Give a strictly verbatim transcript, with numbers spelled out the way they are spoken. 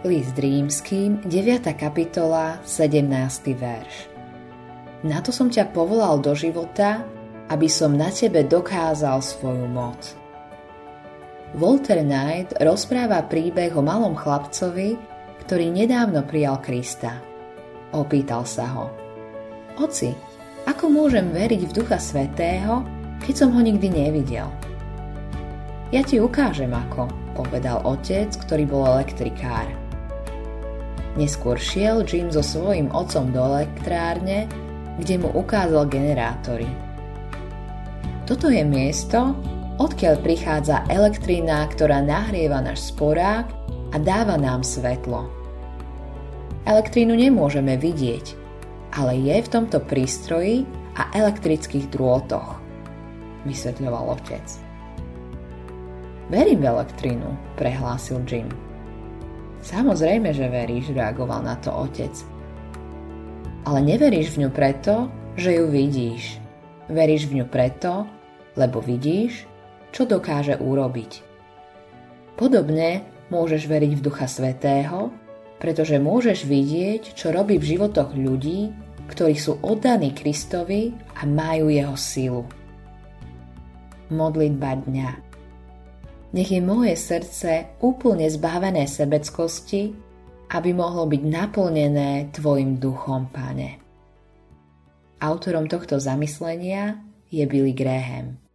List Rímskym, deviata kapitola, sedemnásty verš. Na to som ťa povolal do života, aby som na tebe dokázal svoju moc. Walter Knight rozpráva príbeh o malom chlapcovi, ktorý nedávno prijal Krista. Opýtal sa ho: Oci, ako môžem veriť v Ducha Svätého, keď som ho nikdy nevidel? Ja ti ukážem ako, povedal otec, ktorý bol elektrikár. Neskôr šiel Jim so svojím otcom do elektrárne, kde mu ukázal generátory. Toto je miesto, odkiaľ prichádza elektrina, ktorá nahrieva náš sporák a dáva nám svetlo. Elektrínu nemôžeme vidieť, ale je v tomto prístroji a elektrických drôtoch, vysvetľoval otec. Verím v elektrínu, prehlásil Jim. Samozrejme, že veríš, reagoval na to otec. Ale neveríš v ňu preto, že ju vidíš. Veríš v ňu preto, lebo vidíš, čo dokáže urobiť. Podobne môžeš veriť v Ducha Svätého, pretože môžeš vidieť, čo robí v životoch ľudí, ktorí sú oddaní Kristovi a majú jeho silu. Modlitba dňa. Nech je moje srdce úplne zbavené sebeckosti, aby mohlo byť naplnené tvojim duchom, Pane. Autorom tohto zamyslenia je Billy Graham.